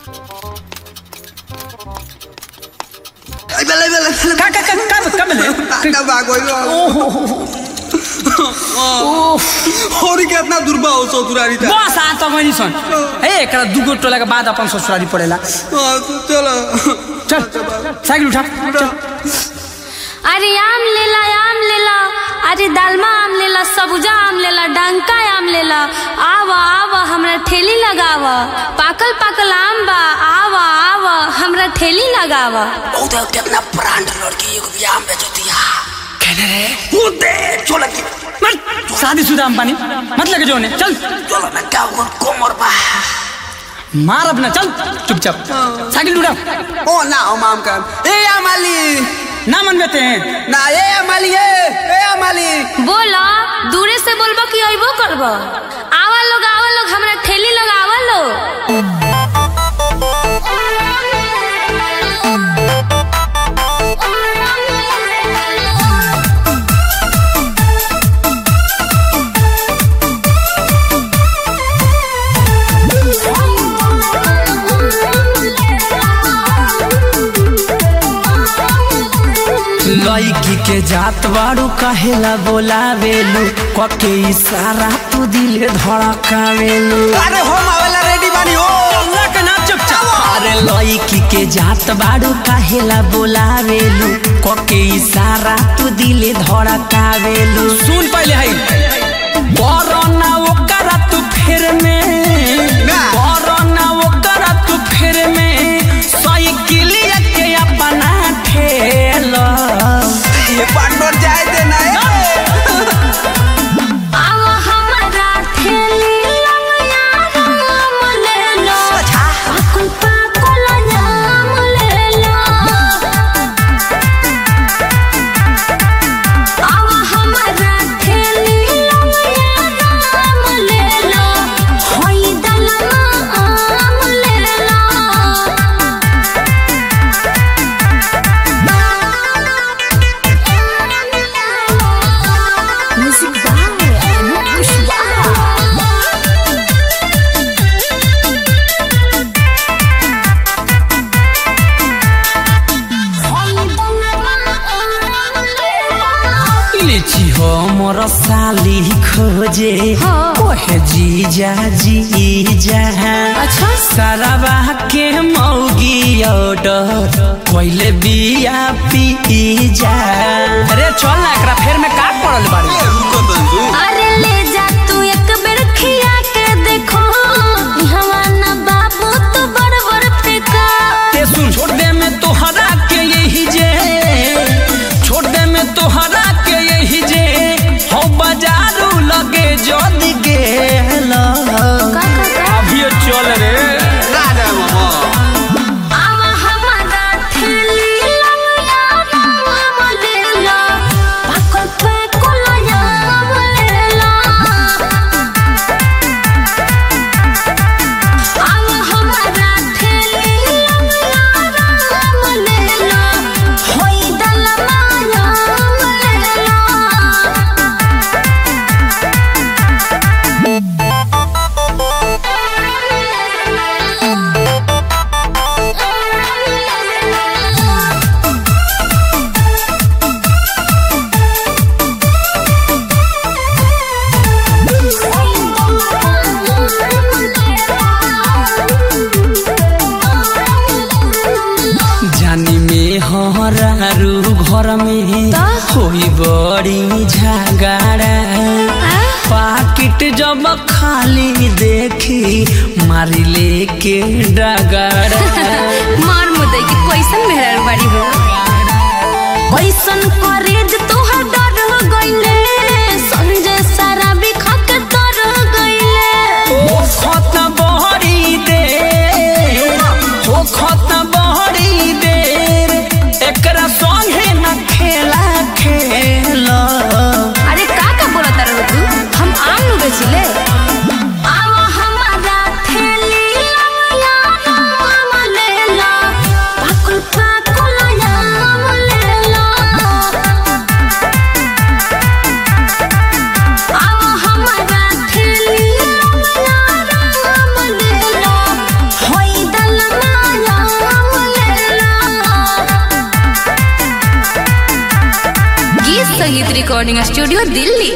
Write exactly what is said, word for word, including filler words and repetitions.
बेले बेले का का का का का बेले का भागोइलो और कितना दुर्बा हो ससुरारी था बस आ त मैले सुन ए एकरा दुगो टोलाको बाद अपन ससुरारी परेला चलो चल साइकिल उठा अरे आम लेला आम लेला अरे दालमा आम लेला सबुजा आम लेला डंका आम लेला आवा आवा हमरा ठेली लगावा पाकल पाकल आम बा आवा आवा हमरा ठेली लगावा ओ देख कितना ब्रांड लड़की एगो भी आम बेचो दिया कहने रे कूदे चल की मत शादीशुदा आम पानी मत लगे जोने चल चलो ना क्या वो कोमर बा मार अपना चल चुपचाप साइकिल उठा ओ ना ओ माम का ए अमाली ना मन बेते हैं ना ए अमाली ए अमाली बोला दूरे से बोलबो कि अइबो करबो आवा लोग आवा लोग हमरा ठेली लगावा लो लड़की के जात बाड़ू कहेला बोलावेलू कके इशारा तू दिले धड़कावेलू अरे हम आवेला रेडी बानी हो अल्लाह के नाम चुपचाप अरे लड़की के जात बाड़ू काहेला बोलावेलू कके इशारा तू दिले धड़कावेलू सुन पहले है कोरोना ओकरा तू फिर में कोरोना ओकरा तू फिर में साइकिल के अपना ठेला ये पार्टनर जाए दे ना आवा हमरा ठेली लगाया राम ले लो पाकुल पाकुल जाम ले लो आवा हमरा ठेली लगाया राम ले लो होई दलमा आम ले लो Music by Anup Kushwaha. लीची हो मोर साली खोजे हाँ। ओहे जीजा जीजा अच्छा। सरवा के मौगी ऑर्डर कोइले बिया पीजा अरे चल ना एकरा फेर में का पड़ल बाड़ी रुको बंधु अरे ले जा तू एक बेर खिया के देखो इहवा ना बाबू तो बड़ बड़ फेंका ते सुन छोड़ दे में तोहरा के यही जे छोड़ दे में तोहरा के यही जे हो बाजारू लगे जदी गेला का का का अभी चल रे ना ना मामा आवा हमारा ठेली लगाया राम ले लो पाकुल पाकुल जाम ले लो आवा हमारा ठेली लगाया राम ले लो होई दलमा जाम ले लो जानी में हरारू घर में होई बड़ी झगड़ा पाकिट जब खाली देखी मारी लेके डगड़ा मार मुदई की कैसन मेहरारू बाड़ी हो कैसन करेज तोहर डर हो गइले संजय सारा भी खक तर गइले ओ खत बहरी दे ओ खत बहरी दे एकरा संगे न खेला खेला अरे का का बोलत रहो तू हम आम नु बेचिले आवा हमारा ठेली लगाया राम ले लो पाकुल पाकुल जाम ले लो संगीत रिकॉर्डिंग स्टूडियो दिल्ली।